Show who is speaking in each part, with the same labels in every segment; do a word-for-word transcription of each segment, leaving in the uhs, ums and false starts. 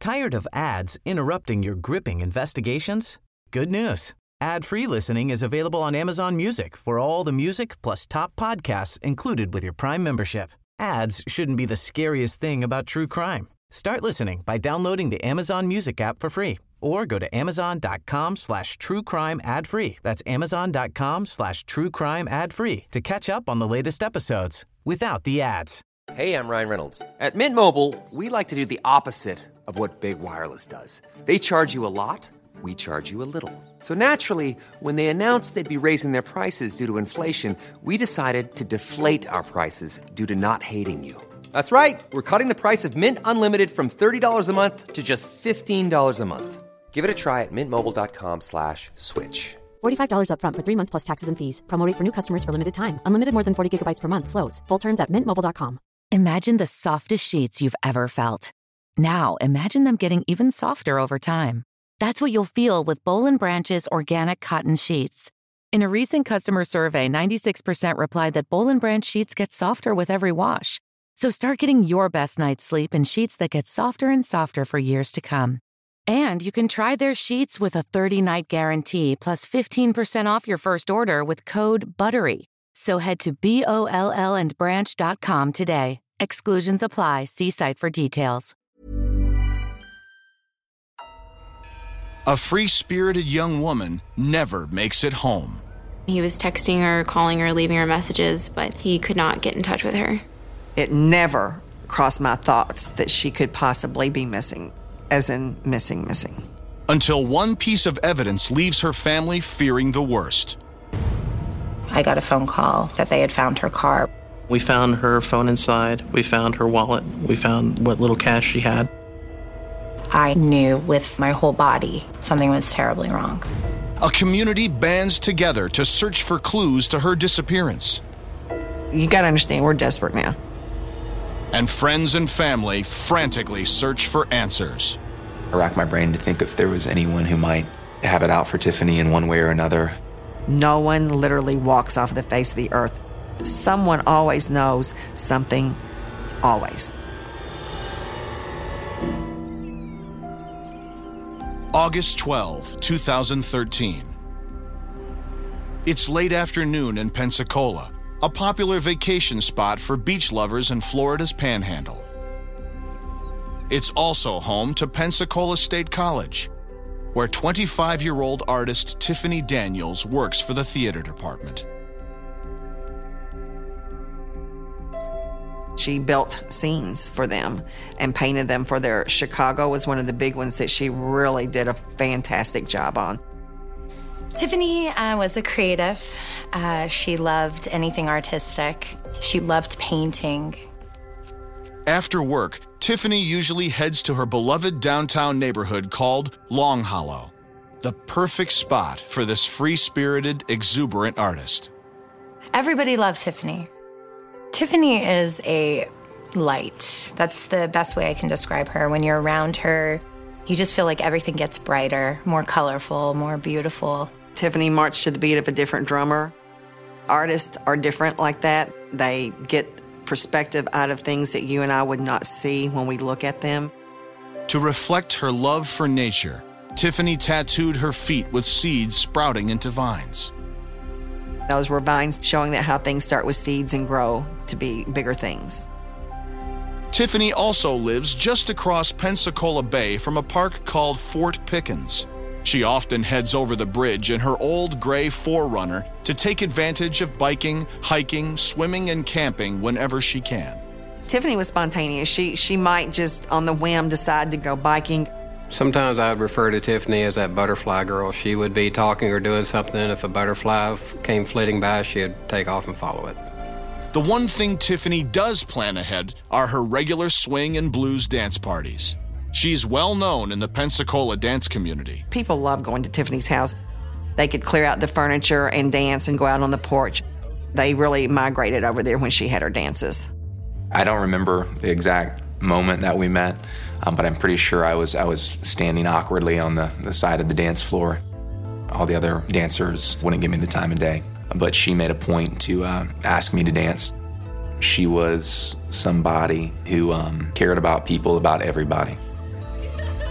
Speaker 1: Tired of ads interrupting your gripping investigations? Good news. Ad-free listening is available on Amazon Music for all the music plus top podcasts included with your Prime membership. Ads shouldn't be the scariest thing about true crime. Start listening by downloading the Amazon Music app for free or go to amazon.com slash true crime ad free. That's amazon.com slash true crime ad free to catch up on the latest episodes without the ads.
Speaker 2: Hey, I'm Ryan Reynolds. At Mint Mobile, we like to do the opposite of what Big Wireless does. They charge you a lot. We charge you a little. So naturally, when they announced they'd be raising their prices due to inflation, we decided to deflate our prices due to not hating you. That's right. We're cutting the price of Mint Unlimited from thirty dollars a month to just fifteen dollars a month. Give it a try at mintmobile.com slash switch.
Speaker 3: forty-five dollars up front for three months plus taxes and fees. Promo rate for new customers for limited time. Unlimited more than forty gigabytes per month slows. Full terms at mint mobile dot com.
Speaker 4: Imagine the softest sheets you've ever felt. Now imagine them getting even softer over time. That's what you'll feel with Boll and Branch's organic cotton sheets. In a recent customer survey, ninety-six percent replied that Boll and Branch sheets get softer with every wash. So start getting your best night's sleep in sheets that get softer and softer for years to come. And you can try their sheets with a thirty-night guarantee plus fifteen percent off your first order with code BUTTERY. So head to B O L L and branch dot com today. Exclusions apply. See site for details.
Speaker 5: A free-spirited young woman never makes it home.
Speaker 6: He was texting her, calling her, leaving her messages, but he could not get in touch with her.
Speaker 7: It never crossed my thoughts that she could possibly be missing, as in missing, missing.
Speaker 5: Until one piece of evidence leaves her family fearing the worst.
Speaker 8: I got a phone call that they had found her car.
Speaker 9: We found her phone inside. We found her wallet. We found what little cash she had.
Speaker 8: I knew with my whole body something was terribly wrong.
Speaker 5: A community bands together to search for clues to her disappearance.
Speaker 7: You got to understand, we're desperate now.
Speaker 5: And friends and family frantically search for answers.
Speaker 10: I racked my brain to think if there was anyone who might have it out for Tiffany in one way or another.
Speaker 7: No one literally walks off the face of the earth. Someone always knows something, always.
Speaker 5: August twelfth, twenty thirteen. It's late afternoon in Pensacola, a popular vacation spot for beach lovers in Florida's Panhandle. It's also home to Pensacola State College, where twenty-five-year-old artist Tiffany Daniels works for the theater department.
Speaker 7: She built scenes for them and painted them for their Chicago was one of the big ones that she really did a fantastic job on.
Speaker 11: Tiffany uh, was a creative. Uh, she loved anything artistic. She loved painting.
Speaker 5: After work, Tiffany usually heads to her beloved downtown neighborhood called Long Hollow, the perfect spot for this free-spirited, exuberant artist.
Speaker 11: Everybody loved Tiffany. Tiffany is a light. That's the best way I can describe her. When you're around her, you just feel like everything gets brighter, more colorful, more beautiful.
Speaker 7: Tiffany marched to the beat of a different drummer. Artists are different like that. They get perspective out of things that you and I would not see when we look at them.
Speaker 5: To reflect her love for nature, Tiffany tattooed her feet with seeds sprouting into vines.
Speaker 7: Those were vines showing that how things start with seeds and grow to be bigger things.
Speaker 5: Tiffany also lives just across Pensacola Bay from a park called Fort Pickens. She often heads over the bridge in her old gray four runner to take advantage of biking, hiking, swimming, and camping whenever she can.
Speaker 7: Tiffany was spontaneous. She, she might just on the whim decide to go biking.
Speaker 12: Sometimes I would refer to Tiffany as that butterfly girl. She would be talking or doing something. If a butterfly came flitting by, she'd take off and follow it.
Speaker 5: The one thing Tiffany does plan ahead are her regular swing and blues dance parties. She's well known in the Pensacola dance community.
Speaker 7: People love going to Tiffany's house. They could clear out the furniture and dance and go out on the porch. They really migrated over there when she had her dances.
Speaker 10: I don't remember the exact moment that we met, um, but I'm pretty sure I was I was standing awkwardly on the, the side of the dance floor. All the other dancers wouldn't give me the time of day, but she made a point to uh, ask me to dance. She was somebody who um, cared about people, about everybody.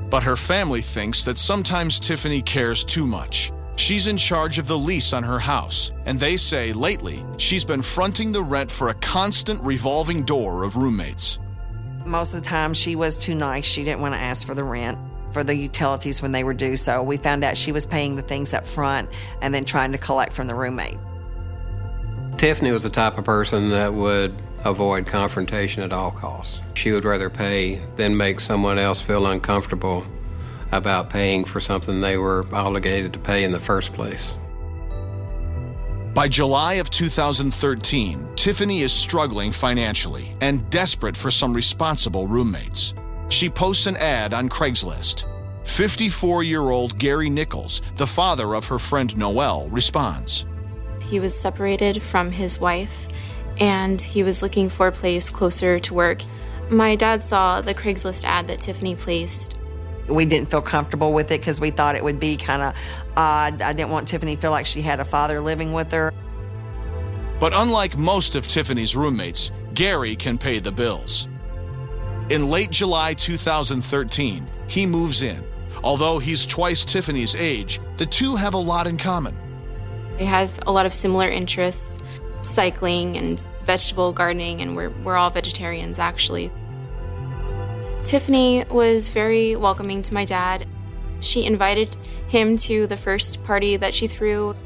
Speaker 5: But her family thinks that sometimes Tiffany cares too much. She's in charge of the lease on her house, and they say lately she's been fronting the rent for a constant revolving door of roommates.
Speaker 7: Most of the time she was too nice. She didn't want to ask for the rent, for the utilities when they were due. So we found out she was paying the things up front and then trying to collect from the roommate.
Speaker 12: Tiffany was the type of person that would avoid confrontation at all costs. She would rather pay than make someone else feel uncomfortable about paying for something they were obligated to pay in the first place.
Speaker 5: By July of two thousand thirteen, Tiffany is struggling financially and desperate for some responsible roommates. She posts an ad on Craigslist. fifty-four-year-old Gary Nichols, the father of her friend Noelle, responds.
Speaker 6: He was separated from his wife, and he was looking for a place closer to work. My dad saw the Craigslist ad that Tiffany placed.
Speaker 7: We didn't feel comfortable with it because we thought it would be kind of odd. I didn't want Tiffany to feel like she had a father living with her.
Speaker 5: But unlike most of Tiffany's roommates, Gary can pay the bills. In late July two thousand thirteen, he moves in. Although he's twice Tiffany's age, the two have a lot in common.
Speaker 6: They have a lot of similar interests, cycling and vegetable gardening, and we're, we're all vegetarians, actually. Tiffany was very welcoming to my dad. She invited him to the first party that she threw.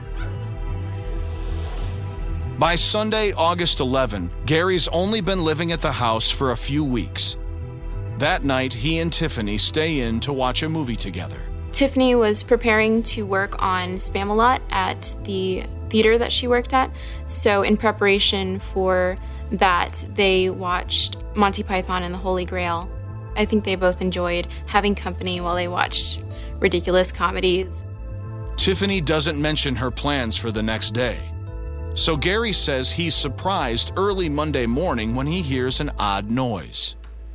Speaker 5: By Sunday, August eleventh, Gary's only been living at the house for a few weeks. That night, he and Tiffany stay in to watch a movie together.
Speaker 6: Tiffany was preparing to work on Spamalot at the theater that she worked at. So in preparation for that, they watched Monty Python and the Holy Grail. I think they both enjoyed having company while they watched ridiculous comedies.
Speaker 5: Tiffany doesn't mention her plans for the next day. So Gary says he's surprised early Monday morning when he hears an odd noise.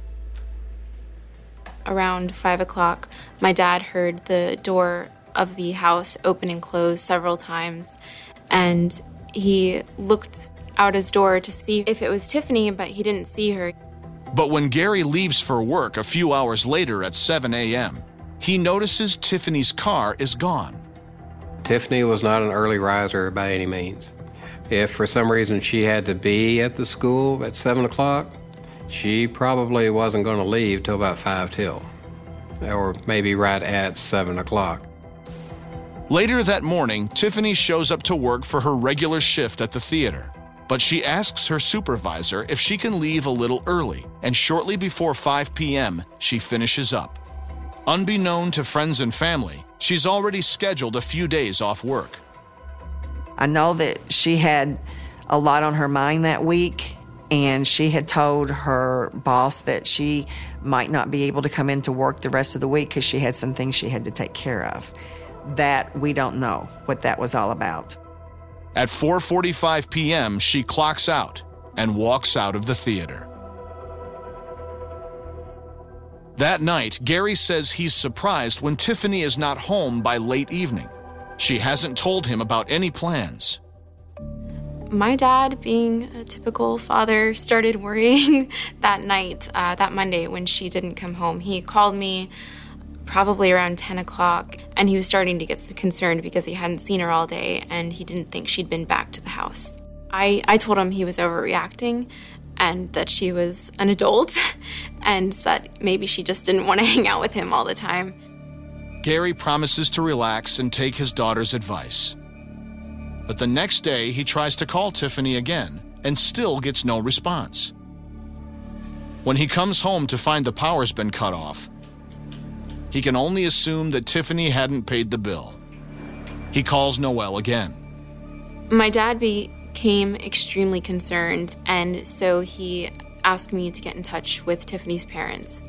Speaker 6: Around five o'clock, my dad heard the door of the house open and close several times, and he looked out his door to see if it was Tiffany, but he didn't see her.
Speaker 5: But when Gary leaves for work a few hours later at seven a.m., he notices Tiffany's car is gone.
Speaker 12: Tiffany was not an early riser by any means. If for some reason she had to be at the school at seven o'clock, she probably wasn't going to leave till about five till, or maybe right at seven o'clock.
Speaker 5: Later that morning, Tiffany shows up to work for her regular shift at the theater, but she asks her supervisor if she can leave a little early, and shortly before five p.m., she finishes up. Unbeknown to friends and family, she's already scheduled a few days off work.
Speaker 7: I know that she had a lot on her mind that week, and she had told her boss that she might not be able to come into work the rest of the week because she had some things she had to take care of. That we don't know what that was all about.
Speaker 5: At four forty-five p.m., she clocks out and walks out of the theater. That night, Gary says he's surprised when Tiffany is not home by late evening. She hasn't told him about any plans.
Speaker 6: My dad, being a typical father, started worrying that night, uh, that Monday when she didn't come home. He called me probably around ten o'clock, and he was starting to get concerned because he hadn't seen her all day, and he didn't think she'd been back to the house. I, I told him he was overreacting, and that she was an adult, and that maybe she just didn't want to hang out with him all the time.
Speaker 5: Gary promises to relax and take his daughter's advice. But the next day, he tries to call Tiffany again and still gets no response. When he comes home to find the power's been cut off, he can only assume that Tiffany hadn't paid the bill. He calls Noelle again.
Speaker 6: My dad became extremely concerned, and so he asked me to get in touch with Tiffany's parents.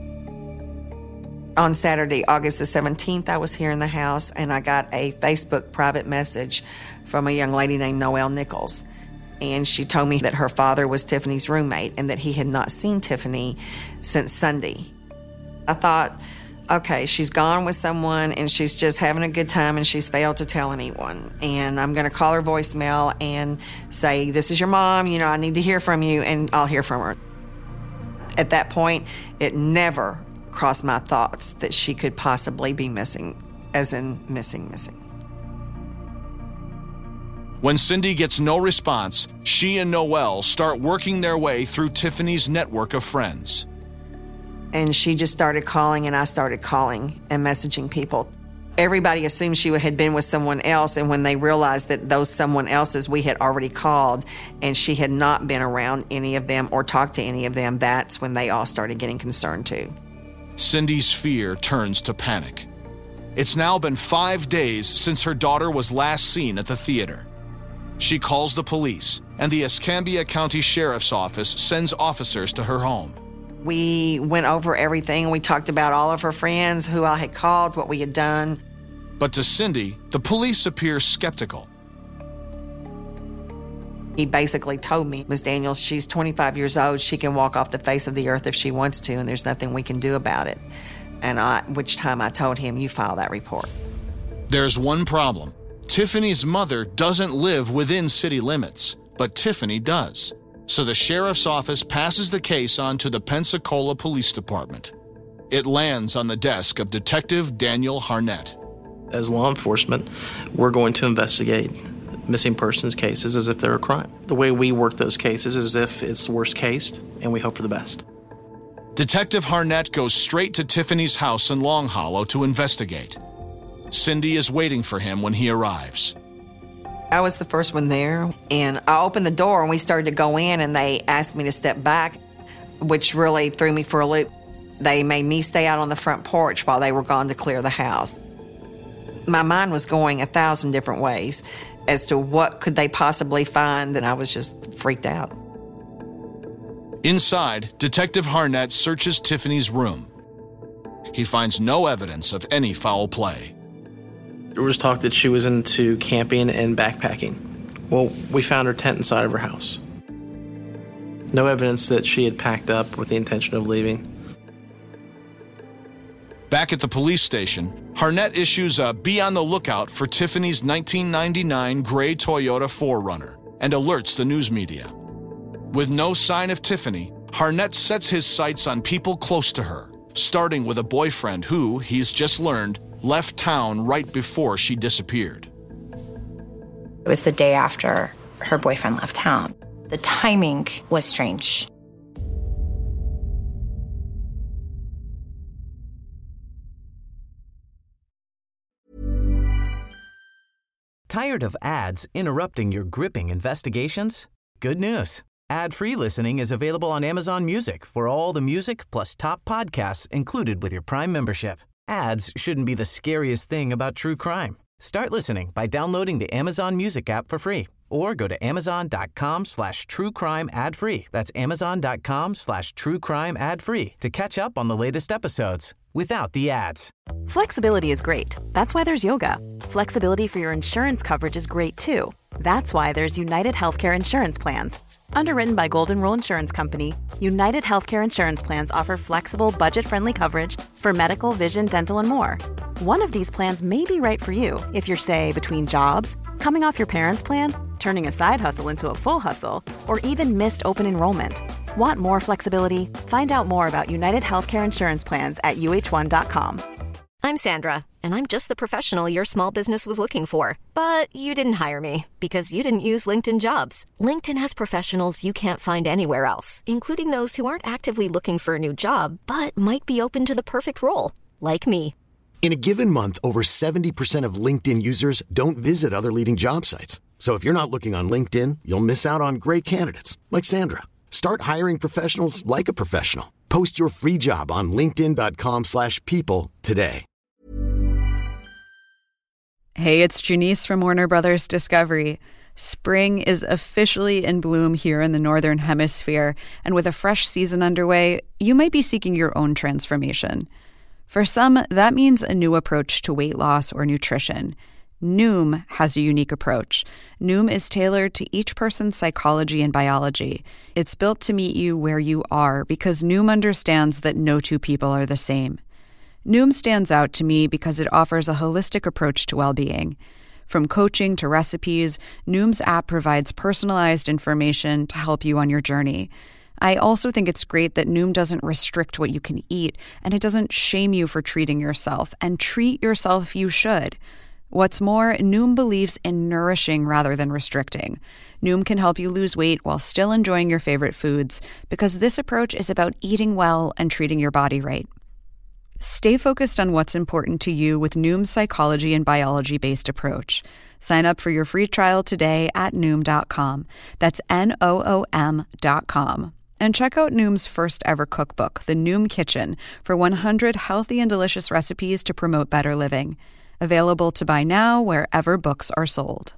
Speaker 7: On Saturday, August the seventeenth, I was here in the house, and I got a Facebook private message from a young lady named Noelle Nichols. And she told me that her father was Tiffany's roommate and that he had not seen Tiffany since Sunday. I thought, okay, she's gone with someone and she's just having a good time and she's failed to tell anyone. And I'm going to call her voicemail and say, this is your mom, you know, I need to hear from you, and I'll hear from her. At that point, it never crossed my thoughts that she could possibly be missing, as in missing, missing.
Speaker 5: When Cindy gets no response, she and Noelle start working their way through Tiffany's network of friends.
Speaker 7: And she just started calling, and I started calling and messaging people. Everybody assumed she had been with someone else, and when they realized that those someone else's we had already called and she had not been around any of them or talked to any of them, that's when they all started getting concerned too.
Speaker 5: Cindy's fear turns to panic. It's now been five days since her daughter was last seen at the theater. She calls the police, and the Escambia County Sheriff's Office sends officers to her home.
Speaker 7: We went over everything. We talked about all of her friends, who I had called, what we had done.
Speaker 5: But to Cindy, the police appear skeptical.
Speaker 7: He basically told me, Miz Daniels, she's twenty-five years old. She can walk off the face of the earth if she wants to, and there's nothing we can do about it. And I, which time I told him, you file that report.
Speaker 5: There's one problem. Tiffany's mother doesn't live within city limits, but Tiffany does. So the sheriff's office passes the case on to the Pensacola Police Department. It lands on the desk of Detective Daniel Harnett.
Speaker 9: As law enforcement, we're going to investigate missing persons cases as if they're a crime. The way we work those cases is as if it's the worst case, and we hope for the best.
Speaker 5: Detective Harnett goes straight to Tiffany's house in Long Hollow to investigate. Cindy is waiting for him when he arrives.
Speaker 7: I was the first one there, and I opened the door and we started to go in, and they asked me to step back, which really threw me for a loop. They made me stay out on the front porch while they were gone to clear the house. My mind was going a thousand different ways as to what could they possibly find, and I was just freaked out.
Speaker 5: Inside, Detective Harnett searches Tiffany's room. He finds no evidence of any foul play.
Speaker 9: There was talk that she was into camping and backpacking. Well, we found her tent inside of her house. No evidence that she had packed up with the intention of leaving.
Speaker 5: Back at the police station, Harnett issues a be on the lookout for Tiffany's nineteen ninety-nine gray Toyota four runner and alerts the news media. With no sign of Tiffany, Harnett sets his sights on people close to her, starting with a boyfriend who, he's just learned, left town right before she disappeared.
Speaker 8: It was the day after her boyfriend left town. The timing was strange.
Speaker 1: Tired of ads interrupting your gripping investigations? Good news. Ad-free listening is available on Amazon Music for all the music plus top podcasts included with your Prime membership. Ads shouldn't be the scariest thing about true crime. Start listening by downloading the Amazon Music app for free or go to amazon.com slash true crime ad free. That's amazon.com slash true crime ad free to catch up on the latest episodes without the ads.
Speaker 13: Flexibility is great. That's why there's yoga. Flexibility for your insurance coverage is great too. That's why there's United Healthcare Insurance Plans. Underwritten by Golden Rule Insurance Company, United Healthcare Insurance Plans offer flexible, budget-friendly coverage for medical, vision, dental, and more. One of these plans may be right for you if you're, say, between jobs, coming off your parents' plan, turning a side hustle into a full hustle, or even missed open enrollment. Want more flexibility? Find out more about United Healthcare Insurance Plans at U H one dot com.
Speaker 14: I'm Sandra, and I'm just the professional your small business was looking for. But you didn't hire me because you didn't use LinkedIn Jobs. LinkedIn has professionals you can't find anywhere else, including those who aren't actively looking for a new job, but might be open to the perfect role, like me.
Speaker 15: In a given month, over seventy percent of LinkedIn users don't visit other leading job sites. So if you're not looking on LinkedIn, you'll miss out on great candidates, like Sandra. Start hiring professionals like a professional. Post your free job on linkedin.com slash people today.
Speaker 16: Hey, it's Janice from Warner Brothers Discovery. Spring is officially in bloom here in the Northern Hemisphere, and with a fresh season underway, you might be seeking your own transformation. For some, that means a new approach to weight loss or nutrition. Noom has a unique approach. Noom is tailored to each person's psychology and biology. It's built to meet you where you are because Noom understands that no two people are the same. Noom stands out to me because it offers a holistic approach to well-being. From coaching to recipes, Noom's app provides personalized information to help you on your journey. I also think it's great that Noom doesn't restrict what you can eat, and it doesn't shame you for treating yourself, and treat yourself you should. What's more, Noom believes in nourishing rather than restricting. Noom can help you lose weight while still enjoying your favorite foods, because this approach is about eating well and treating your body right. Stay focused on what's important to you with Noom's psychology and biology-based approach. Sign up for your free trial today at Noom dot com. That's N O O M dot com. And check out Noom's first ever cookbook, The Noom Kitchen, for one hundred healthy and delicious recipes to promote better living. Available to buy now wherever books are sold.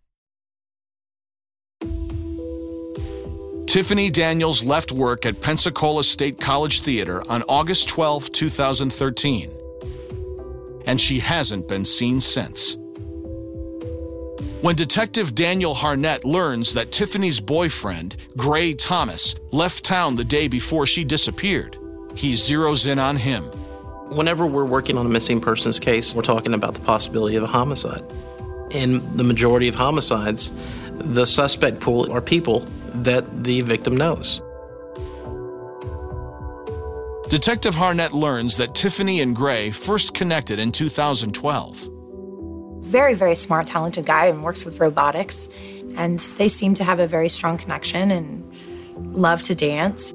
Speaker 5: Tiffany Daniels left work at Pensacola State College Theater on August twelfth, twenty thirteen. And she hasn't been seen since. When Detective Daniel Harnett learns that Tiffany's boyfriend, Gray Thomas, left town the day before she disappeared, he zeroes in on him.
Speaker 9: Whenever we're working on a missing persons case, we're talking about the possibility of a homicide. In the majority of homicides, the suspect pool are people that the victim knows.
Speaker 5: Detective Harnett learns that Tiffany and Gray first connected in two thousand twelve.
Speaker 8: Very, very smart, talented guy and works with robotics. And they seem to have a very strong connection and love to dance.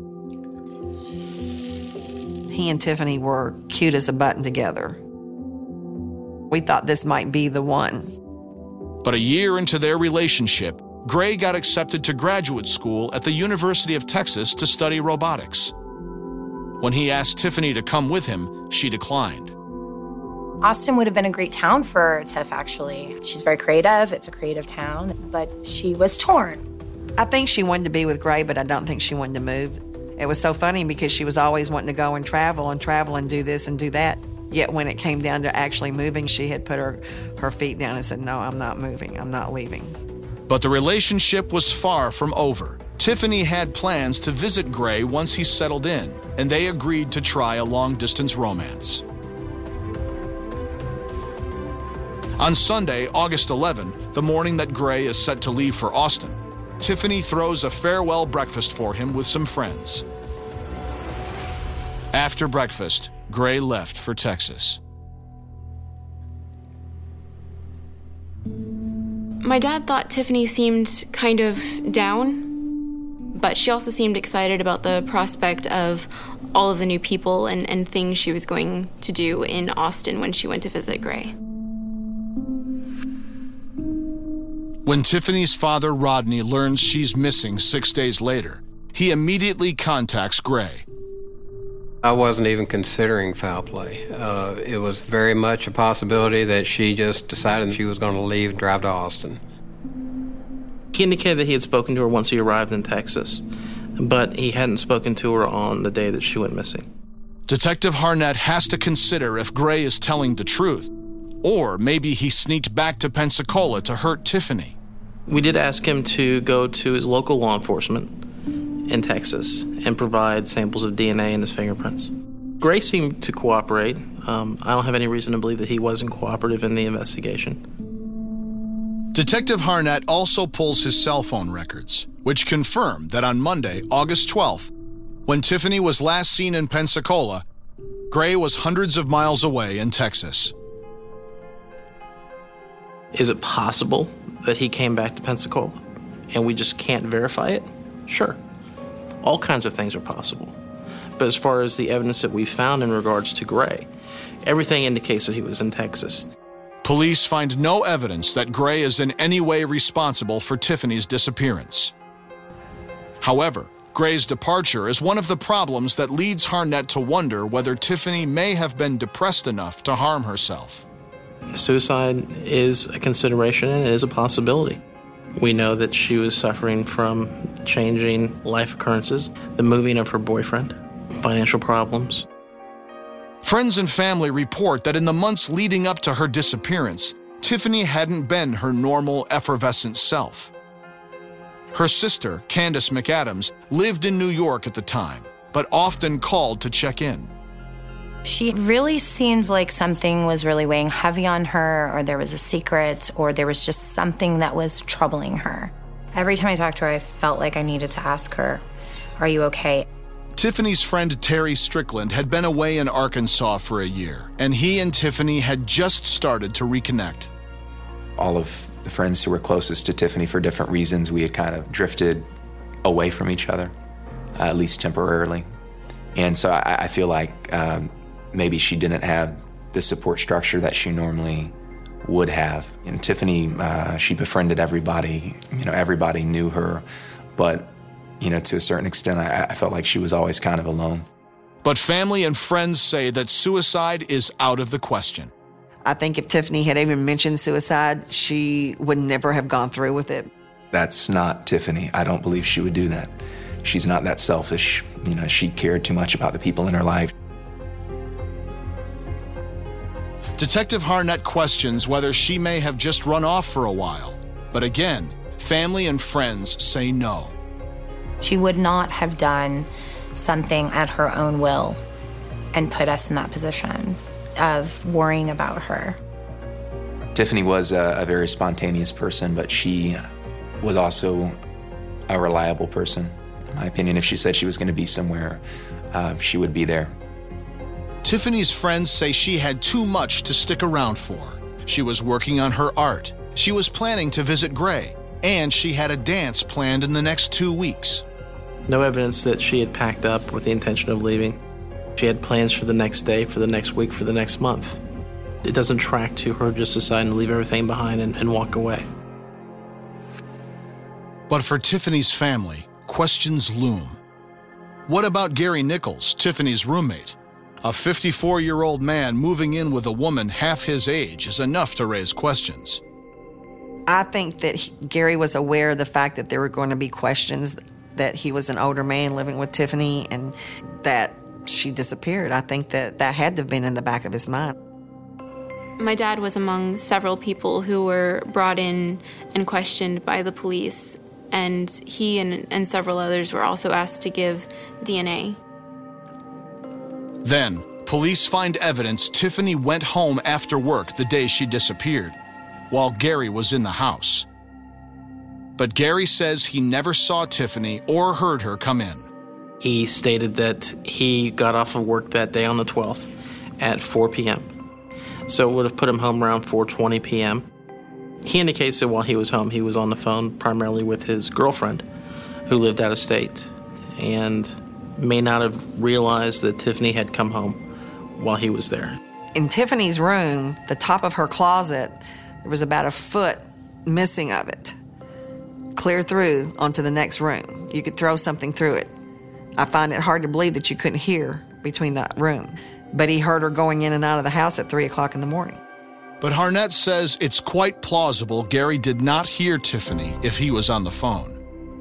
Speaker 7: He and Tiffany were cute as a button together. We thought this might be the one.
Speaker 5: But a year into their relationship, Gray got accepted to graduate school at the University of Texas to study robotics. When he asked Tiffany to come with him, she declined.
Speaker 8: Austin would have been a great town for Tiff, actually. She's very creative. It's a creative town. But she was torn.
Speaker 7: I think she wanted to be with Gray, but I don't think she wanted to move. It was so funny because she was always wanting to go and travel and travel and do this and do that. Yet when it came down to actually moving, she had put her, her feet down and said, no, I'm not moving. I'm not leaving.
Speaker 5: But the relationship was far from over. Tiffany had plans to visit Gray once he settled in, and they agreed to try a long-distance romance. On Sunday, August eleventh, the morning that Gray is set to leave for Austin, Tiffany throws a farewell breakfast for him with some friends. After breakfast, Gray left for Texas.
Speaker 6: My dad thought Tiffany seemed kind of down, but she also seemed excited about the prospect of all of the new people and, and things she was going to do in Austin when she went to visit Gray.
Speaker 5: When Tiffany's father, Rodney, learns she's missing six days later, he immediately contacts Gray.
Speaker 12: I wasn't even considering foul play. Uh, it was very much a possibility that she just decided she was going to leave and drive to Austin.
Speaker 9: He indicated that he had spoken to her once he arrived in Texas, but he hadn't spoken to her on the day that she went missing.
Speaker 5: Detective Harnett has to consider if Gray is telling the truth, or maybe he sneaked back to Pensacola to hurt Tiffany.
Speaker 9: We did ask him to go to his local law enforcement in Texas and provide samples of D N A and his fingerprints. Gray seemed to cooperate. Um, I don't have any reason to believe that he wasn't cooperative in the investigation.
Speaker 5: Detective Harnett also pulls his cell phone records, which confirm that on Monday, August twelfth, when Tiffany was last seen in Pensacola, Gray was hundreds of miles away in Texas.
Speaker 9: Is it possible that he came back to Pensacola and we just can't verify it? Sure. All kinds of things are possible. But as far as the evidence that we found in regards to Gray, everything indicates that he was in Texas.
Speaker 5: Police find no evidence that Gray is in any way responsible for Tiffany's disappearance. However, Gray's departure is one of the problems that leads Harnett to wonder whether Tiffany may have been depressed enough to harm herself.
Speaker 9: Suicide is a consideration and it is a possibility. We know that she was suffering from changing life occurrences, the moving of her boyfriend, financial problems.
Speaker 5: Friends and family report that in the months leading up to her disappearance, Tiffany hadn't been her normal, effervescent self. Her sister, Candace McAdams, lived in New York at the time, but often called to check in.
Speaker 8: She really seemed like something was really weighing heavy on her, or there was a secret, or there was just something that was troubling her. Every time I talked to her, I felt like I needed to ask her Are you okay?
Speaker 5: Tiffany's friend Terry Strickland had been away in Arkansas for a year, and he and Tiffany had just started to reconnect.
Speaker 10: All of the friends who were closest to Tiffany for different reasons, we had kind of drifted away from each other, uh, at least temporarily. And so I, I feel like um, maybe she didn't have the support structure that she normally would have. And Tiffany, uh, she befriended everybody. You know, everybody knew her. But, you know, to a certain extent, I, I felt like she was always kind of alone.
Speaker 5: But family and friends say that suicide is out of the question.
Speaker 7: I think if Tiffany had even mentioned suicide, she would never have gone through with it.
Speaker 10: That's not Tiffany. I don't believe she would do that. She's not that selfish. You know, she cared too much about the people in her life.
Speaker 5: Detective Harnett questions whether she may have just run off for a while. But again, family and friends say no.
Speaker 8: She would not have done something at her own will and put us in that position of worrying about her.
Speaker 10: Tiffany was a, a very spontaneous person, but she was also a reliable person. In my opinion, if she said she was going to be somewhere, uh, she would be there.
Speaker 5: Tiffany's friends say she had too much to stick around for. She was working on her art. She was planning to visit Gray, and she had a dance planned in the next two weeks.
Speaker 9: No evidence that she had packed up with the intention of leaving. She had plans for the next day, for the next week, for the next month. It doesn't track to her just deciding to leave everything behind and, and walk away.
Speaker 5: But for Tiffany's family, questions loom. What about Gary Nichols, Tiffany's roommate? A fifty-four-year-old man moving in with a woman half his age is enough to raise questions.
Speaker 7: I think that he, Gary was aware of the fact that there were going to be questions, that he was an older man living with Tiffany and that she disappeared. I think that that had to have been in the back of his mind.
Speaker 6: My dad was among several people who were brought in and questioned by the police, and he and, and several others were also asked to give D N A.
Speaker 5: Then, police find evidence Tiffany went home after work the day she disappeared, while Gary was in the house. But Gary says he never saw Tiffany or heard her come in.
Speaker 9: He stated that he got off of work that day on the twelfth at four p.m. So it would have put him home around four twenty p.m. He indicates that while he was home, he was on the phone primarily with his girlfriend, who lived out of state, and may not have realized that Tiffany had come home while he was there.
Speaker 7: In Tiffany's room, the top of her closet, there was about a foot missing of it, clear through onto the next room. You could throw something through it. I find it hard to believe that you couldn't hear between that room. But he heard her going in and out of the house at three o'clock in the morning.
Speaker 5: But Harnett says it's quite plausible Gary did not hear Tiffany if he was on the phone.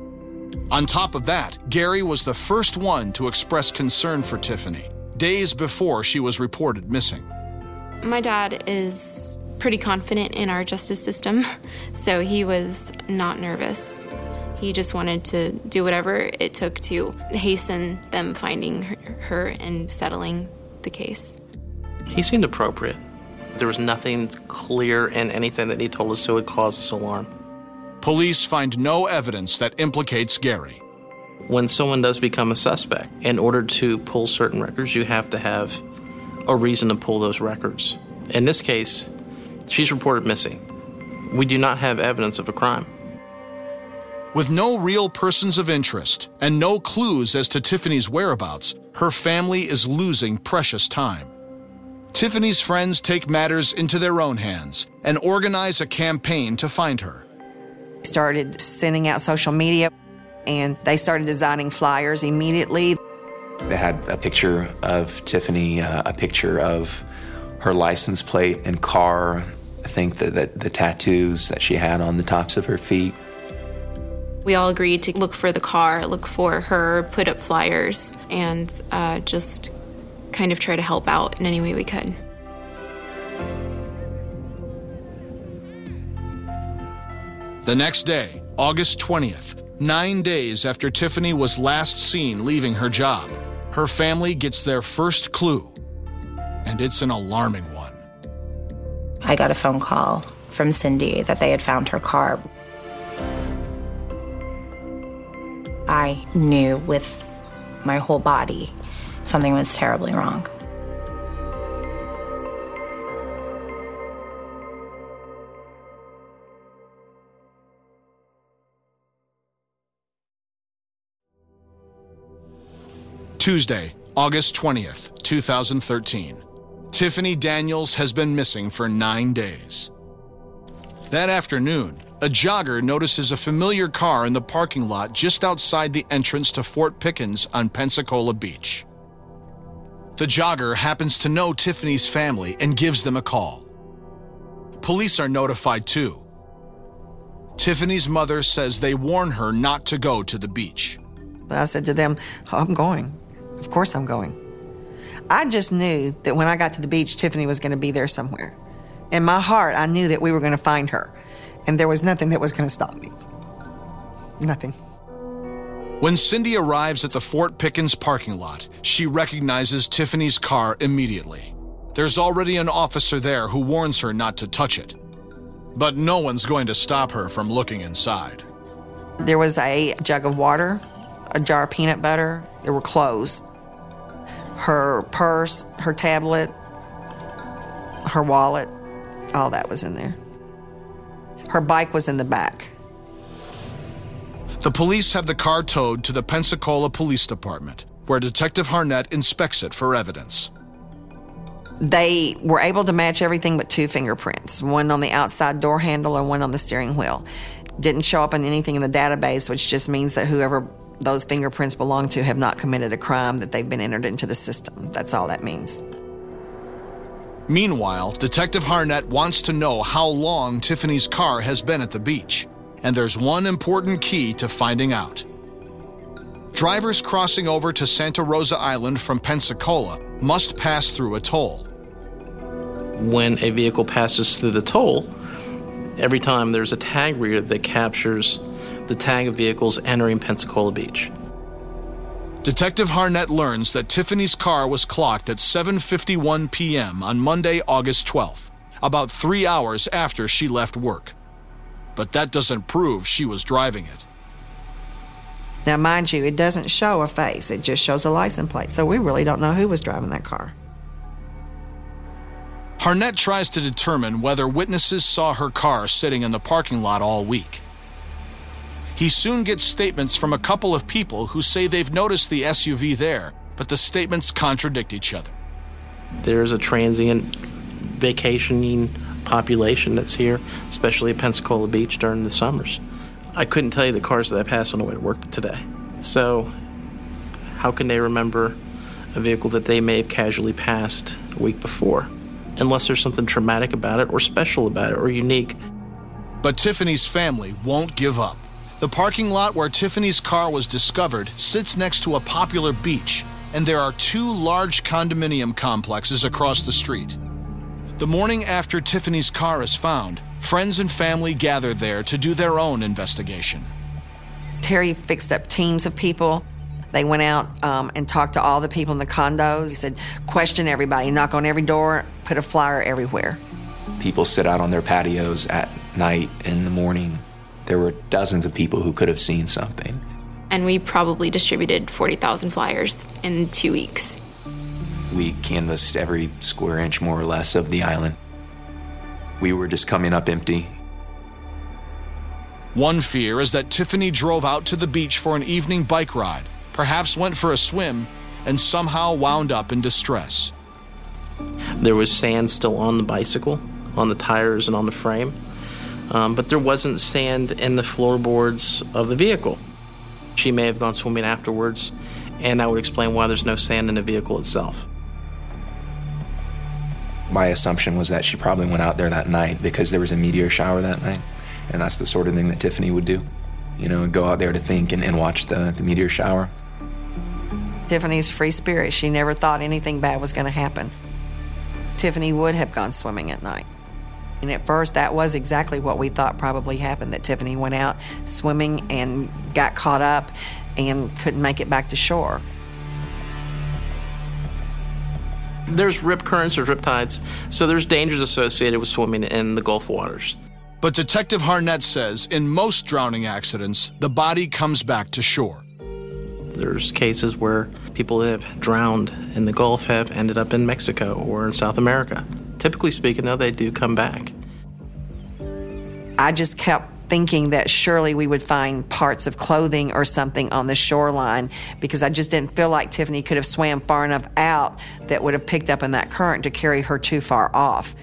Speaker 5: On top of that, Gary was the first one to express concern for Tiffany, days before she was reported missing.
Speaker 6: My dad is pretty confident in our justice system, so he was not nervous. He just wanted to do whatever it took to hasten them finding her, her and settling the case.
Speaker 9: He seemed appropriate. There was nothing clear in anything that he told us that would cause us alarm.
Speaker 5: Police find no evidence that implicates Gary.
Speaker 9: When someone does become a suspect, in order to pull certain records, you have to have a reason to pull those records. In this case, she's reported missing. We do not have evidence of a crime.
Speaker 5: With no real persons of interest and no clues as to Tiffany's whereabouts, her family is losing precious time. Tiffany's friends take matters into their own hands and organize a campaign to find her.
Speaker 7: Started sending out social media, and they started designing flyers immediately.
Speaker 10: They had a picture of Tiffany, uh, a picture of her license plate and car, I think the, the, the tattoos that she had on the tops of her feet.
Speaker 6: We all agreed to look for the car, look for her, put up flyers, and uh, just kind of try to help out in any way we could.
Speaker 5: The next day, August twentieth, nine days after Tiffany was last seen leaving her job, her family gets their first clue, and it's an alarming one.
Speaker 8: I got a phone call from Cindy that they had found her car. I knew with my whole body something was terribly wrong.
Speaker 5: Tuesday, August twentieth, two thousand thirteen. Tiffany Daniels has been missing for nine days. That afternoon, a jogger notices a familiar car in the parking lot just outside the entrance to Fort Pickens on Pensacola Beach. The jogger happens to know Tiffany's family and gives them a call. Police are notified too. Tiffany's mother says they warn her not to go to the beach.
Speaker 7: I said to them, oh, I'm going. Of course I'm going. I just knew that when I got to the beach, Tiffany was going to be there somewhere. In my heart, I knew that we were going to find her, and there was nothing that was going to stop me. Nothing.
Speaker 5: When Cindy arrives at the Fort Pickens parking lot, she recognizes Tiffany's car immediately. There's already an officer there who warns her not to touch it. But no one's going to stop her from looking inside.
Speaker 7: There was a jug of water, a jar of peanut butter. There were clothes. Her purse, her tablet, her wallet, all that was in there. Her bike was in the back.
Speaker 5: The police have the car towed to the Pensacola Police Department, where Detective Harnett inspects it for evidence.
Speaker 7: They were able to match everything but two fingerprints, one on the outside door handle and one on the steering wheel. Didn't show up on anything in the database, which just means that whoever those fingerprints belong to have not committed a crime, that they've been entered into the system. That's all that means.
Speaker 5: Meanwhile, Detective Harnett wants to know how long Tiffany's car has been at the beach, and there's one important key to finding out. Drivers crossing over to Santa Rosa Island from Pensacola must pass through a toll.
Speaker 9: When a vehicle passes through the toll, every time there's a tag reader that captures the tag of vehicles entering Pensacola Beach.
Speaker 5: Detective Harnett learns that Tiffany's car was clocked at seven fifty-one p.m. on Monday, August twelfth, about three hours after she left work. But that doesn't prove she was driving it.
Speaker 7: Now, mind you, it doesn't show a face. It just shows a license plate, so we really don't know who was driving that car.
Speaker 5: Harnett tries to determine whether witnesses saw her car sitting in the parking lot all week. He soon gets statements from a couple of people who say they've noticed the S U V there, but the statements contradict each other.
Speaker 9: There's a transient vacationing population that's here, especially at Pensacola Beach during the summers. I couldn't tell you the cars that I passed on the way to work today. So how can they remember a vehicle that they may have casually passed a week before? Unless there's something traumatic about it or special about it or unique.
Speaker 5: But Tiffany's family won't give up. The parking lot where Tiffany's car was discovered sits next to a popular beach, and there are two large condominium complexes across the street. The morning after Tiffany's car is found, friends and family gather there to do their own investigation.
Speaker 7: Terry fixed up teams of people. They went out um, and talked to all the people in the condos. He said, question everybody, knock on every door, put a flyer everywhere.
Speaker 10: People sit out on their patios at night, in the morning. There were dozens of people who could have seen something.
Speaker 6: And we probably distributed forty thousand flyers in two weeks.
Speaker 10: We canvassed every square inch, more or less, of the island. We were just coming up empty.
Speaker 5: One fear is that Tiffany drove out to the beach for an evening bike ride, perhaps went for a swim, and somehow wound up in distress.
Speaker 9: There was sand still on the bicycle, on the tires and on the frame, um, but there wasn't sand in the floorboards of the vehicle. She may have gone swimming afterwards, and that would explain why there's no sand in the vehicle itself.
Speaker 10: My assumption was that she probably went out there that night because there was a meteor shower that night, and that's the sort of thing that Tiffany would do, you know, go out there to think and, and watch the, the meteor shower.
Speaker 7: Tiffany's free spirit. She never thought anything bad was going to happen. Tiffany would have gone swimming at night. And at first, that was exactly what we thought probably happened, that Tiffany went out swimming and got caught up and couldn't make it back to shore.
Speaker 9: There's rip currents, there's rip tides, so there's dangers associated with swimming in the Gulf waters.
Speaker 5: But Detective Harnett says in most drowning accidents, the body comes back to shore.
Speaker 9: There's cases where people that have drowned in the Gulf have ended up in Mexico or in South America. Typically speaking, though, they do come back.
Speaker 7: I just kept thinking that surely we would find parts of clothing or something on the shoreline, because I just didn't feel like Tiffany could have swam far enough out that would have picked up in that current to carry her too far off.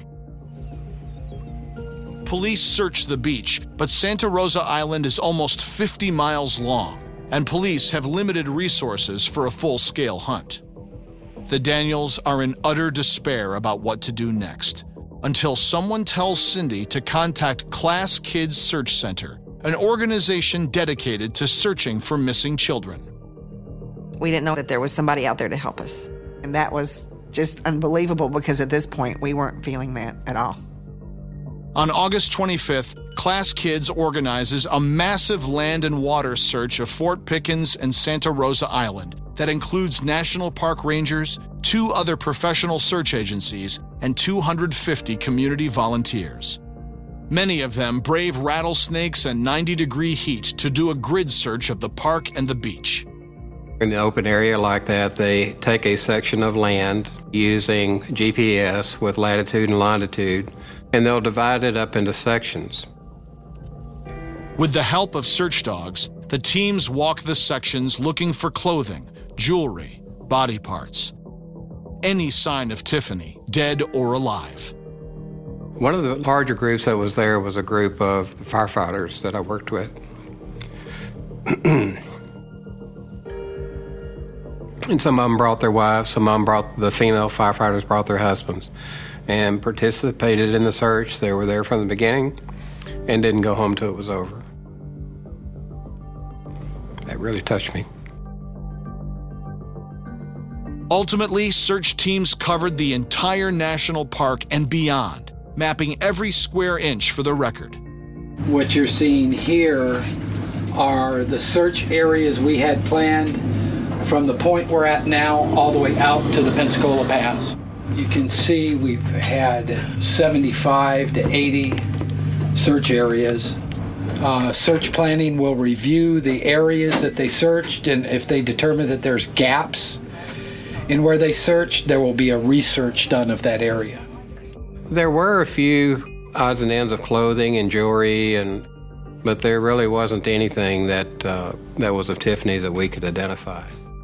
Speaker 5: Police searched the beach, but Santa Rosa Island is almost fifty miles long, and police have limited resources for a full-scale hunt. The Daniels are in utter despair about what to do next, until someone tells Cindy to contact Class Kids Search Center, an organization dedicated to searching for missing children.
Speaker 7: We didn't know that there was somebody out there to help us. And that was just unbelievable, because at this point, we weren't feeling that at all.
Speaker 5: On August twenty-fifth, Class Kids organizes a massive land and water search of Fort Pickens and Santa Rosa Island that includes National Park Rangers, two other professional search agencies, and two hundred fifty community volunteers. Many of them brave rattlesnakes and ninety-degree heat to do a grid search of the park and the beach.
Speaker 12: In an open area like that, they take a section of land using G P S with latitude and longitude, and they'll divide it up into sections.
Speaker 5: With the help of search dogs, the teams walk the sections looking for clothing, jewelry, body parts, any sign of Tiffany, dead or alive.
Speaker 12: One of the larger groups that was there was a group of the firefighters that I worked with. And some of them brought their wives, some of them brought, the female firefighters brought their husbands and participated in the search. They were there from the beginning and didn't go home till it was over. That really touched me.
Speaker 5: Ultimately, search teams covered the entire national park and beyond, mapping every square inch for the record.
Speaker 17: What you're seeing here are the search areas we had planned from the point we're at now all the way out to the Pensacola Pass. You can see we've had seventy-five to eighty search areas. Uh, search planning will review the areas that they searched, and if they determine that there's gaps in where they searched, there will be a research done of that area.
Speaker 12: There were a few odds and ends of clothing and jewelry, and but there really wasn't anything that uh, that was of Tiffany's that we could identify.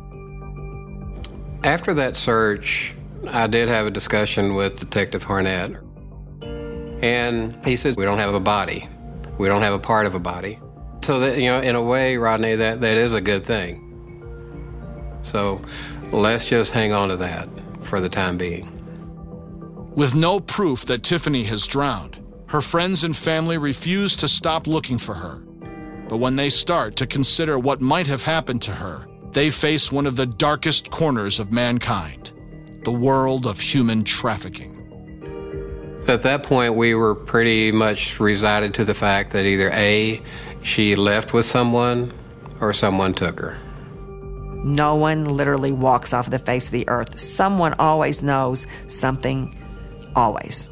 Speaker 12: After that search, I did have a discussion with Detective Harnett, and he said, we don't have a body. We don't have a part of a body. So that, you know, in a way, Rodney, that, that is a good thing. So let's just hang on to that for the time being.
Speaker 5: With no proof that Tiffany has drowned, her friends and family refuse to stop looking for her. But when they start to consider what might have happened to her, they face one of the darkest corners of mankind, the world of human trafficking.
Speaker 12: At that point, we were pretty much resided to the fact that either A, she left with someone, or someone took her.
Speaker 7: No one literally walks off the face of the earth. Someone always knows something, always.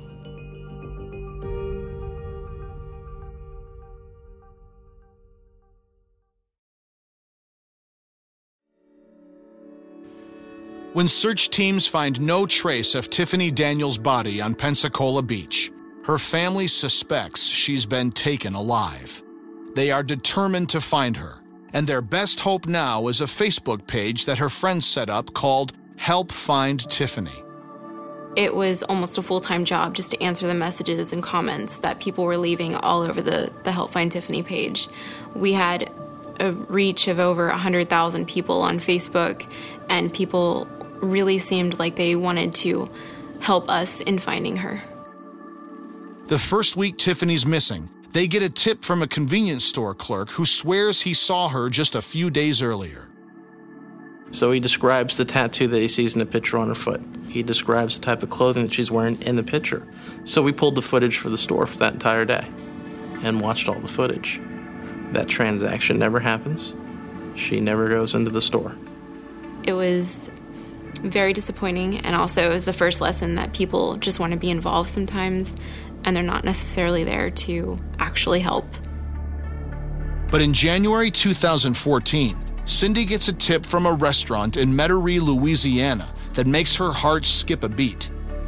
Speaker 5: When search teams find no trace of Tiffany Daniels' body on Pensacola Beach, her family suspects she's been taken alive. They are determined to find her, and their best hope now is a Facebook page that her friends set up called Help Find Tiffany.
Speaker 6: It was almost a full-time job just to answer the messages and comments that people were leaving all over the, the Help Find Tiffany page. We had a reach of over one hundred thousand people on Facebook, and people really seemed like they wanted to help us in finding her.
Speaker 5: The first week Tiffany's missing, they get a tip from a convenience store clerk who swears he saw her just a few days earlier.
Speaker 9: So he describes the tattoo that he sees in the picture on her foot. He describes the type of clothing that she's wearing in the picture. So we pulled the footage for the store for that entire day and watched all the footage. That transaction never happens. She never goes into the store.
Speaker 6: It was very disappointing, and also it was the first lesson that people just want to be involved sometimes, and they're not necessarily there to actually help.
Speaker 5: But in January two thousand fourteen, Cindy gets a tip from a restaurant in Metairie, Louisiana that makes her heart skip a beat.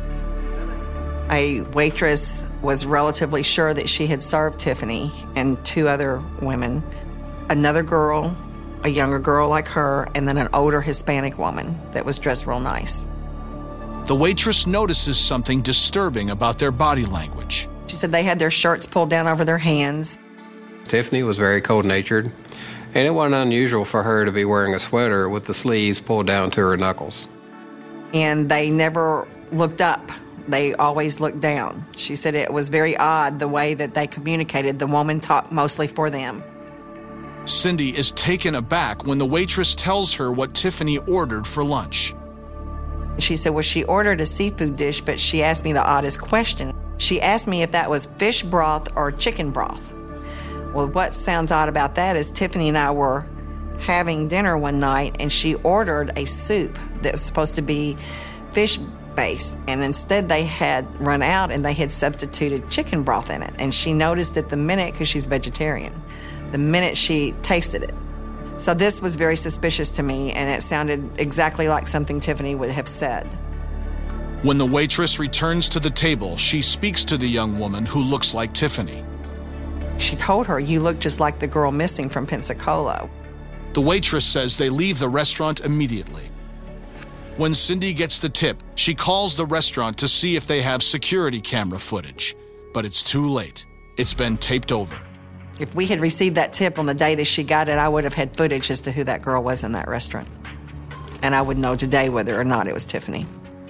Speaker 7: A waitress was relatively sure that she had served Tiffany and two other women, another girl, a younger girl like her, and then an older Hispanic woman that was dressed real nice.
Speaker 5: The waitress notices something disturbing about their body language.
Speaker 7: She said they had their shirts pulled down over their hands.
Speaker 12: Tiffany was very cold-natured, and it wasn't unusual for her to be wearing a sweater with the sleeves pulled down to her knuckles.
Speaker 7: And they never looked up. They always looked down. She said it was very odd the way that they communicated. The woman talked mostly for them.
Speaker 5: Cindy is taken aback when the waitress tells her what Tiffany ordered for lunch.
Speaker 7: She said, well, she ordered a seafood dish, but she asked me the oddest question. She asked me if that was fish broth or chicken broth. Well, what sounds odd about that is Tiffany and I were having dinner one night, and she ordered a soup that was supposed to be fish-based, and instead they had run out and they had substituted chicken broth in it. And she noticed it the minute, because she's vegetarian, the minute she tasted it. So this was very suspicious to me, and it sounded exactly like something Tiffany would have said.
Speaker 5: When the waitress returns to the table, she speaks to the young woman who looks like Tiffany.
Speaker 7: She told her, you look just like the girl missing from Pensacola.
Speaker 5: The waitress says they leave the restaurant immediately. When Cindy gets the tip, she calls the restaurant to see if they have security camera footage. But it's too late. It's been taped over.
Speaker 7: If we had received that tip on the day that she got it, I would have had footage as to who that girl was in that restaurant. And I would know today whether or not it was Tiffany.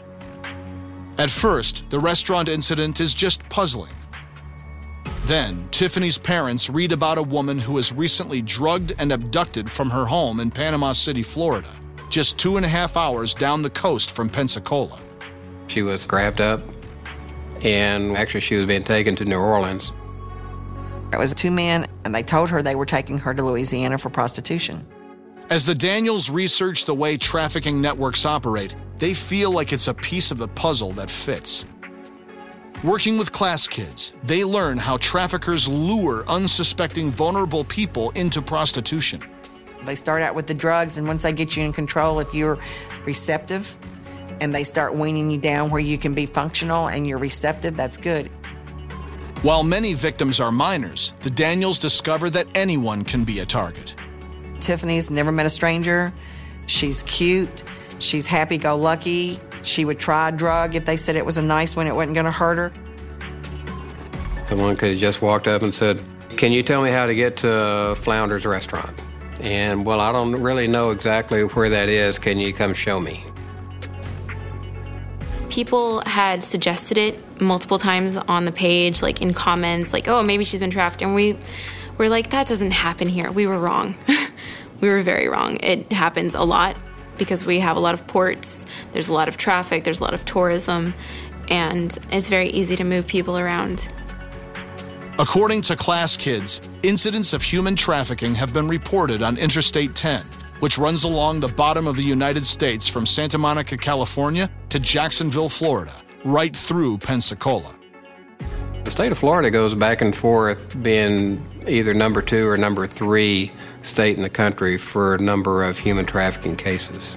Speaker 5: At first, the restaurant incident is just puzzling. Then, Tiffany's parents read about a woman who was recently drugged and abducted from her home in Panama City, Florida, just two and a half hours down the coast from Pensacola.
Speaker 12: She was grabbed up, and actually she was being taken to New Orleans.
Speaker 7: It was two men, and they told her they were taking her to Louisiana for prostitution.
Speaker 5: As the Daniels research the way trafficking networks operate, they feel like it's a piece of the puzzle that fits. Working with class kids, they learn how traffickers lure unsuspecting vulnerable people into prostitution.
Speaker 7: They start out with the drugs, and once they get you in control, if you're receptive, and they start weaning you down where you can be functional and you're receptive, that's good.
Speaker 5: While many victims are minors, the Daniels discover that anyone can be a target.
Speaker 7: Tiffany's never met a stranger. She's cute. She's happy-go-lucky. She would try a drug if they said it was a nice one, it wasn't going to hurt her.
Speaker 12: Someone could have just walked up and said, can you tell me how to get to Flounder's restaurant? And, well, I don't really know exactly where that is. Can you come show me?
Speaker 6: People had suggested it multiple times on the page, like in comments, like, oh, maybe she's been trafficked. And we were like, that doesn't happen here. We were wrong. We were very wrong. It happens a lot because we have a lot of ports. There's a lot of traffic. There's a lot of tourism. And it's very easy to move people around.
Speaker 5: According to Class Kids, incidents of human trafficking have been reported on Interstate ten, which runs along the bottom of the United States from Santa Monica, California to Jacksonville, Florida, right through Pensacola.
Speaker 12: The state of Florida goes back and forth being either number two or number three state in the country for a number of human trafficking cases.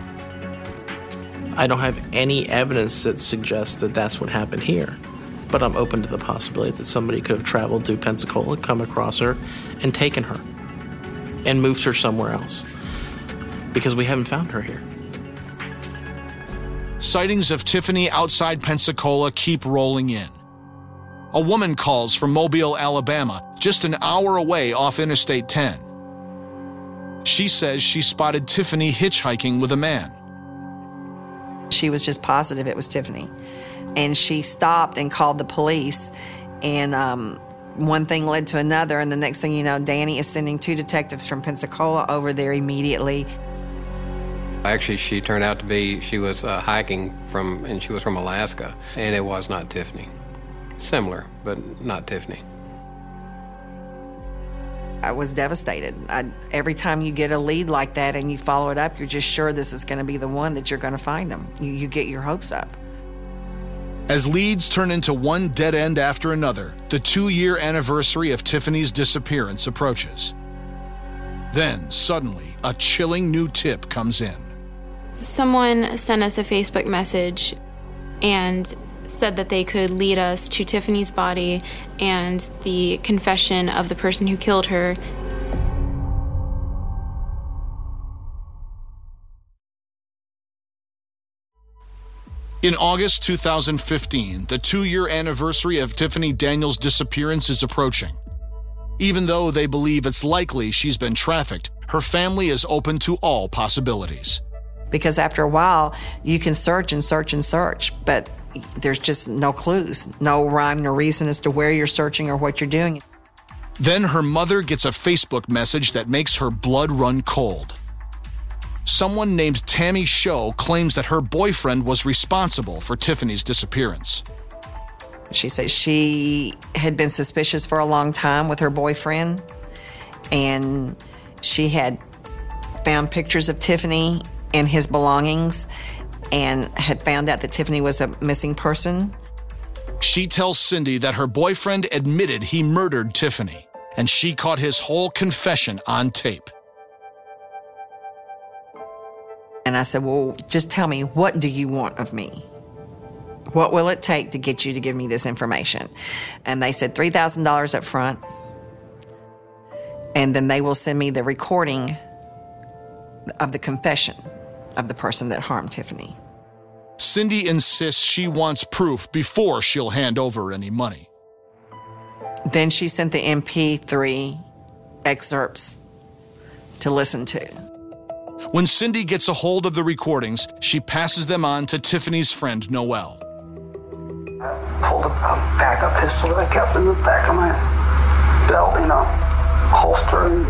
Speaker 9: I don't have any evidence that suggests that that's what happened here, but I'm open to the possibility that somebody could have traveled through Pensacola, come across her, and taken her, and moved her somewhere else, because we haven't found her here.
Speaker 5: Sightings of Tiffany outside Pensacola keep rolling in. A woman calls from Mobile, Alabama, just an hour away off Interstate ten. She says she spotted Tiffany hitchhiking with a man.
Speaker 7: She was just positive it was Tiffany. And she stopped and called the police, and um, one thing led to another, and the next thing you know, Danny is sending two detectives from Pensacola over there immediately.
Speaker 12: Actually, she turned out to be, she was uh, hiking from, and she was from Alaska, and it was not Tiffany. Similar, but not Tiffany.
Speaker 7: I was devastated. I, every time you get a lead like that and you follow it up, you're just sure this is going to be the one that you're going to find them. You, you get your hopes up.
Speaker 5: As leads turn into one dead end after another, the two-year anniversary of Tiffany's disappearance approaches. Then, suddenly, a chilling new tip comes in.
Speaker 6: Someone sent us a Facebook message and said that they could lead us to Tiffany's body and the confession of the person who killed her.
Speaker 5: In August two thousand fifteen, the two-year anniversary of Tiffany Daniels' disappearance is approaching. Even though they believe it's likely she's been trafficked, her family is open to all possibilities.
Speaker 7: Because after a while, you can search and search and search, but there's just no clues, no rhyme nor reason as to where you're searching or what you're doing.
Speaker 5: Then her mother gets a Facebook message that makes her blood run cold. Someone named Tammy Show claims that her boyfriend was responsible for Tiffany's disappearance.
Speaker 7: She said she had been suspicious for a long time with her boyfriend, and she had found pictures of Tiffany and his belongings and had found out that Tiffany was a missing person.
Speaker 5: She tells Cindy that her boyfriend admitted he murdered Tiffany, and she caught his whole confession on tape.
Speaker 7: And I said, well, just tell me, what do you want of me? What will it take to get you to give me this information? And they said three thousand dollars up front, and then they will send me the recording of the confession of the person that harmed Tiffany.
Speaker 5: Cindy insists she wants proof before she'll hand over any money.
Speaker 7: Then she sent the M P three excerpts to listen to.
Speaker 5: When Cindy gets a hold of the recordings, she passes them on to Tiffany's friend, Noelle.
Speaker 18: I pulled a, a backup pistol that I kept in the back of my belt, you know, holster, and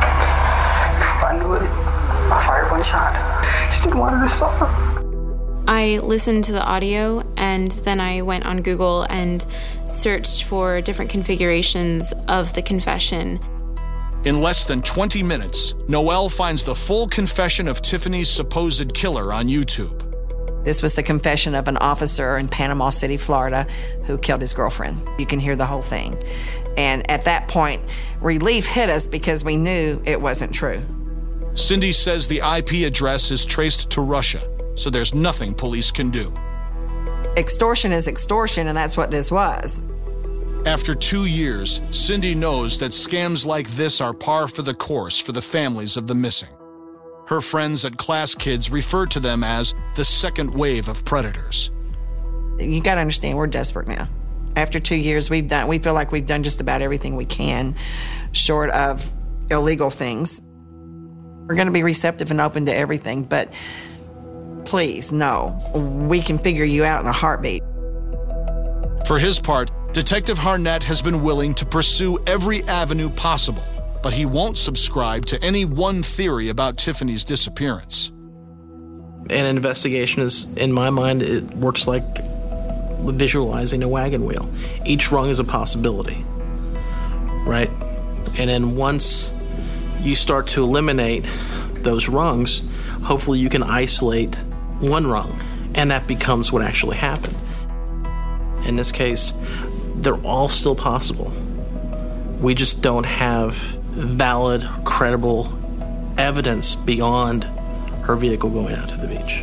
Speaker 18: if I knew it, I fired one shot. Just didn't want her to suffer.
Speaker 6: I listened to the audio, and then I went on Google and searched for different configurations of the confession.
Speaker 5: In less than twenty minutes, Noelle finds the full confession of Tiffany's supposed killer on YouTube.
Speaker 7: This was the confession of an officer in Panama City, Florida, who killed his girlfriend. You can hear the whole thing. And at that point, relief hit us because we knew it wasn't true.
Speaker 5: Cindy says the I P address is traced to Russia, so there's nothing police can do.
Speaker 7: Extortion is extortion, and that's what this was.
Speaker 5: After two years, Cindy knows that scams like this are par for the course for the families of the missing. Her friends at Class Kids refer to them as the second wave of predators.
Speaker 7: You got to understand, we're desperate now. After two years, we've done. We feel like we've done just about everything we can, short of illegal things. We're going to be receptive and open to everything, but please, no. We can figure you out in a heartbeat.
Speaker 5: For his part, Detective Harnett has been willing to pursue every avenue possible, but he won't subscribe to any one theory about Tiffany's disappearance.
Speaker 9: An investigation is, in my mind, it works like visualizing a wagon wheel. Each rung is a possibility, right? And then once you start to eliminate those rungs, hopefully you can isolate one rung, and that becomes what actually happened. In this case, they're all still possible. We just don't have valid, credible evidence beyond her vehicle going out to the beach.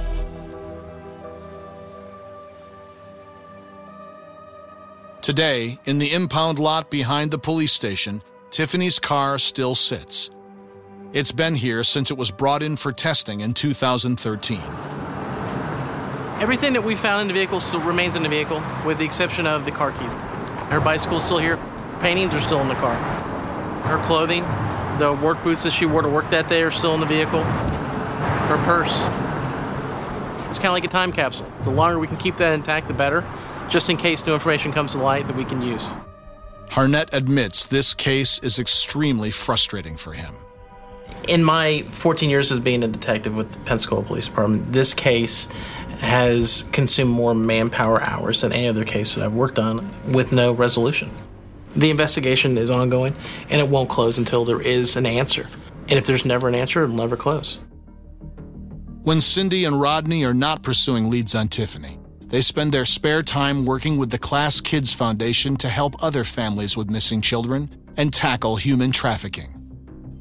Speaker 5: Today, in the impound lot behind the police station, Tiffany's car still sits. It's been here since it was brought in for testing in two thousand thirteen.
Speaker 9: Everything that we found in the vehicle still remains in the vehicle, with the exception of the car keys. Her bicycle's still here. Paintings are still in the car. Her clothing, the work boots that she wore to work that day are still in the vehicle. Her purse. It's kind of like a time capsule. The longer we can keep that intact, the better, just in case new information comes to light that we can use.
Speaker 5: Harnett admits this case is extremely frustrating for him.
Speaker 9: In my fourteen years as being a detective with the Pensacola Police Department, this case has consumed more manpower hours than any other case that I've worked on with no resolution. The investigation is ongoing, and it won't close until there is an answer. And if there's never an answer, it'll never close.
Speaker 5: When Cindy and Rodney are not pursuing leads on Tiffany, they spend their spare time working with the Class Kids Foundation to help other families with missing children and tackle human trafficking.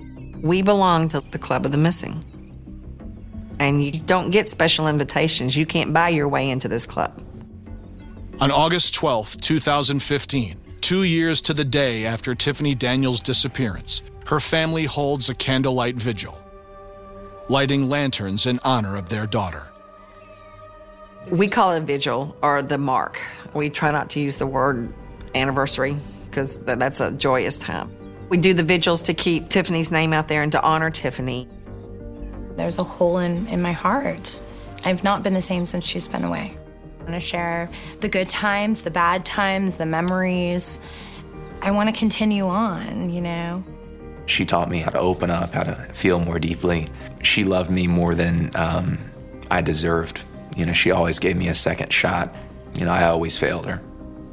Speaker 7: We belong to the Club of the Missing. And you don't get special invitations. You can't buy your way into this club.
Speaker 5: On August twelfth, two thousand fifteen, two years to the day after Tiffany Daniels' disappearance, her family holds a candlelight vigil, lighting lanterns in honor of their daughter.
Speaker 7: We call it a vigil, or the mark. We try not to use the word anniversary because that's a joyous time. We do the vigils to keep Tiffany's name out there and to honor Tiffany.
Speaker 8: There's a hole in, in my heart. I've not been the same since she's been away. I want to share the good times, the bad times, the memories. I want to continue on, you know.
Speaker 10: She taught me how to open up, how to feel more deeply. She loved me more than um, I deserved. You know, she always gave me a second shot. You know, I always failed her.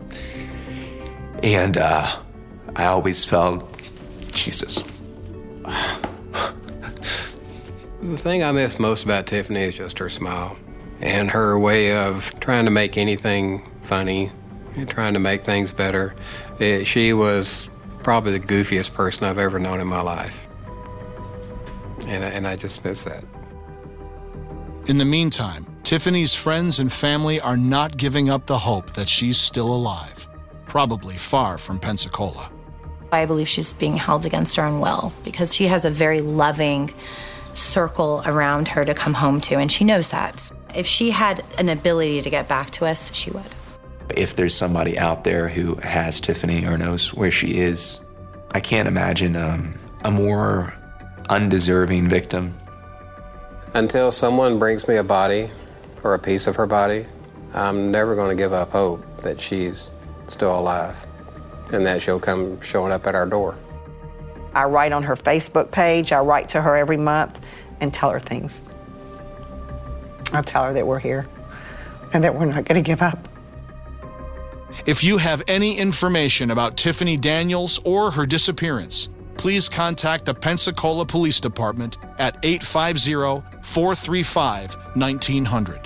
Speaker 10: And uh, I always felt, Jesus.
Speaker 12: The thing I miss most about Tiffany is just her smile and her way of trying to make anything funny, and trying to make things better. It, she was probably the goofiest person I've ever known in my life. And, and I just miss that.
Speaker 5: In the meantime, Tiffany's friends and family are not giving up the hope that she's still alive, probably far from Pensacola.
Speaker 8: I believe she's being held against her own will because she has a very loving circle around her to come home to, and she knows that. If she had an ability to get back to us, she would.
Speaker 10: If there's somebody out there who has Tiffany or knows where she is, I can't imagine um, a more undeserving victim.
Speaker 12: Until someone brings me a body or a piece of her body, I'm never going to give up hope that she's still alive and that she'll come showing up at our door.
Speaker 7: I write on her Facebook page. I write to her every month and tell her things. I tell her that we're here and that we're not going to give up.
Speaker 5: If you have any information about Tiffany Daniels or her disappearance, please contact the Pensacola Police Department at eight five zero, four three five, one nine zero zero.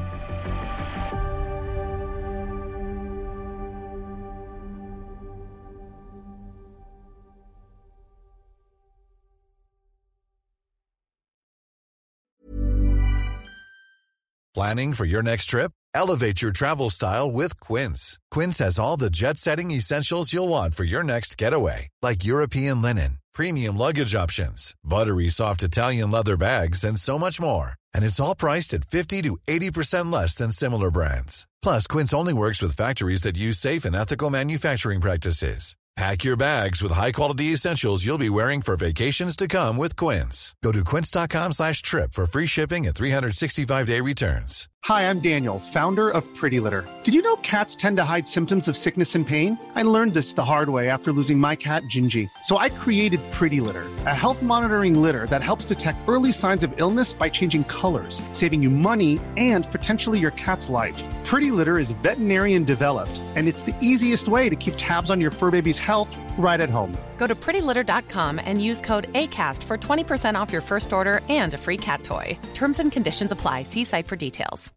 Speaker 19: Planning for your next trip? Elevate your travel style with Quince. Quince has all the jet-setting essentials you'll want for your next getaway, like European linen, premium luggage options, buttery soft Italian leather bags, and so much more. And it's all priced at fifty to eighty percent less than similar brands. Plus, Quince only works with factories that use safe and ethical manufacturing practices. Pack your bags with high-quality essentials you'll be wearing for vacations to come with Quince. Go to quince.com slash trip for free shipping and three sixty-five day returns.
Speaker 20: Hi, I'm Daniel, founder of Pretty Litter. Did you know cats tend to hide symptoms of sickness and pain? I learned this the hard way after losing my cat, Gingy. So I created Pretty Litter, a health monitoring litter that helps detect early signs of illness by changing colors, saving you money and potentially your cat's life. Pretty Litter is veterinarian developed, and it's the easiest way to keep tabs on your fur baby's health right at home.
Speaker 21: Go to pretty litter dot com and use code ACAST for twenty percent off your first order and a free cat toy. Terms and conditions apply. See site for details.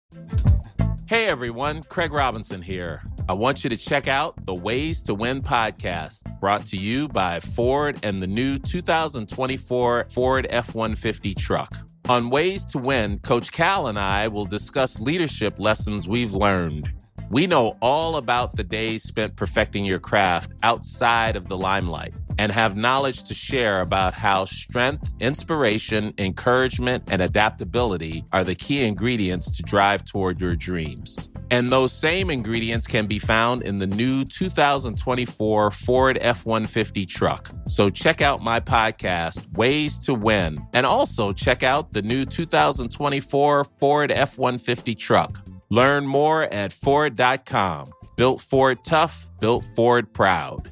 Speaker 22: Hey everyone, Craig Robinson here. I want you to check out the Ways to Win podcast, brought to you by Ford and the new two thousand twenty-four Ford F one fifty truck. On Ways to Win, Coach Cal and I will discuss leadership lessons we've learned. We know all about the days spent perfecting your craft outside of the limelight and have knowledge to share about how strength, inspiration, encouragement, and adaptability are the key ingredients to drive toward your dreams. And those same ingredients can be found in the new two thousand twenty-four Ford F one fifty truck. So check out my podcast, Ways to Win, and also check out the new two thousand twenty-four Ford F one fifty truck. Learn more at Ford dot com. Built Ford tough, built Ford proud.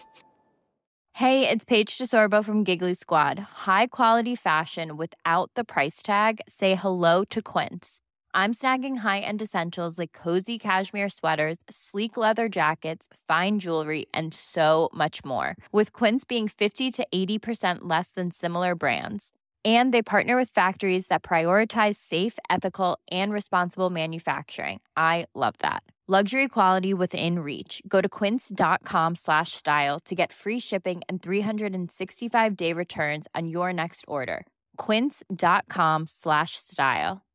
Speaker 23: Hey, it's Paige DeSorbo from Giggly Squad. High quality fashion without the price tag. Say hello to Quince. I'm snagging high-end essentials like cozy cashmere sweaters, sleek leather jackets, fine jewelry, and so much more. With Quince being fifty to eighty percent less than similar brands. And they partner with factories that prioritize safe, ethical, and responsible manufacturing. I love that. Luxury quality within reach. Go to quince.com slash style to get free shipping and three sixty-five day returns on your next order. Quince.com slash style.